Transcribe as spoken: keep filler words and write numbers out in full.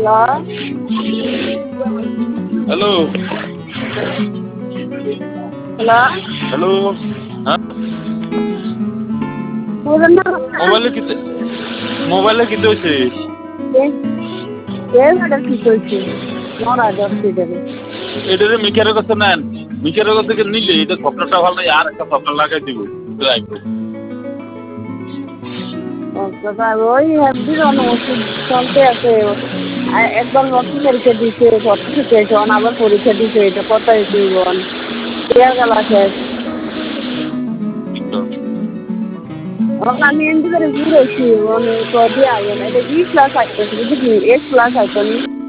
hello hello hello হ্যাঁ পুরনো মোবাইলে কিতে মোবাইলে কিতে হয়েছে এর এটা কি করছে নড়া যাচ্ছে দেবে এটারে মিকারের কাছে নেন মিকারের কাছ থেকে নিলে এটা সফটওয়্যারটা ভালো লাগে আর একটা সফটওয়্যার লাগাই দিব রাখবো ওই হ্যাপি ওষুধ চলতে আছে একবার ভর্তি পরীক্ষা দিচ্ছে ভর্তি থেকে তখন আবার পরীক্ষা দিচ্ছে এটা কত বল দেড় গেল শেষ আমি এমনি করে ঘুরেছি মানে কদিন আগে না এটা বি ক্লাস আসতেছি বুঝলি এস ক্লাস আসতো